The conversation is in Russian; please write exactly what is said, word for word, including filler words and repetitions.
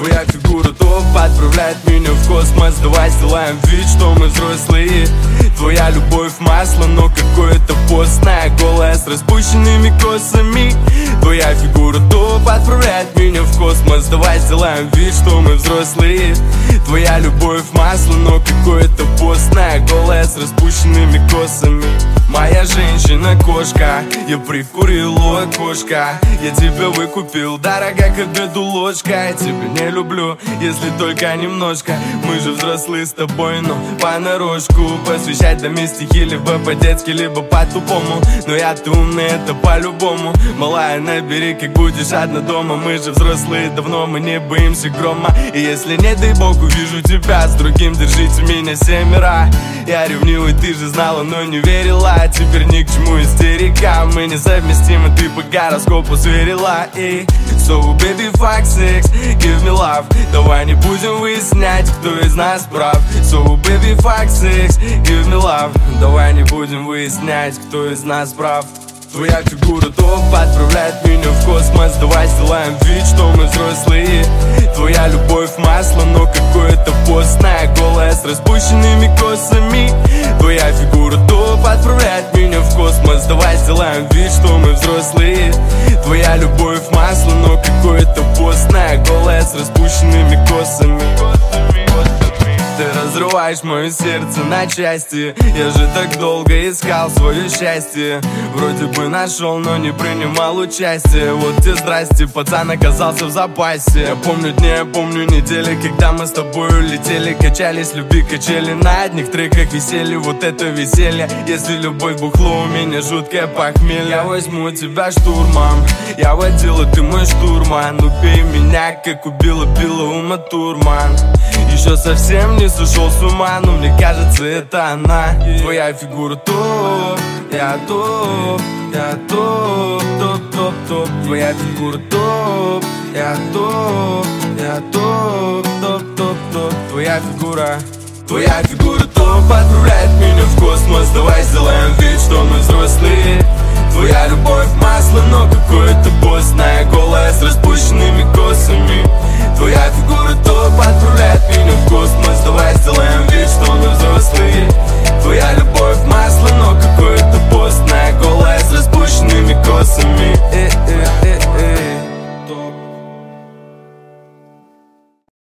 Твоя фигура топ, отправляет меня в космос. Давай сделаем вид, что мы взрослые. Твоя любовь масло, но какое-то постное, голая с распущенными косами. Твоя фигура топ, отправляет меня в космос. Давай сделаем вид, что мы взрослые. Твоя любовь масло, но какое-то постное, голая с распущенными косами. Моя женщина кошка, я прикурил у окошка. Я тебя выкупил, дорога, к обеду ложка. Я тебя не люблю, если только немножко. Мы же взрослые с тобой, но понарошку. Посвящать доме стихи либо по-детски, либо по-тупому. Но я-то умный, это по-любому. Малая, набери, как будешь одна дома. Мы же взрослые давно, мы не боимся грома. И если не дай бог увижу тебя с другим, держите меня семеро. Я ревнивый, ты же знала, но не верила. Теперь ни к чему истерика. Мы несовместимы, ты по гороскопу сверила. И so baby fuck sex, give me love. Давай не будем выяснять, кто из нас прав. So baby fuck sex, give me love. Давай не будем выяснять, кто из нас прав. Твоя фигура топ, отправляет меня в космос. Давай сделаем вид, что мы взрослые. Твоя любовь масло, но какое-то постное, голая с распущенными косами. Твоя фигура топ, отправляет меня в космос. Давай сделаем вид, что мы взрослые. Твоя любовь масло, но какое-то постное, голая с распущенными косами. Ты разрываешь мое сердце на части. Я же так долго искал свое счастье. Вроде бы нашел, но не принимал участие. Вот тебе здрасте, пацан оказался в запасе. Я помню дни, я помню недели, когда мы с тобой улетели. Качались, любви качели, на одних треках висели. Вот это веселье, если любовь бухло, у меня жуткое похмелье. Я возьму тебя штурмом, я водила, ты мой штурман. Убей меня, как убила, била Ума Турман. Еще совсем не сошел с ума, но мне кажется, это она. Твоя фигура топ, я топ, я топ, топ, топ, топ. Твоя фигура топ, я топ, я топ, топ, топ, топ. Твоя фигура, твоя фигура топ, отправляй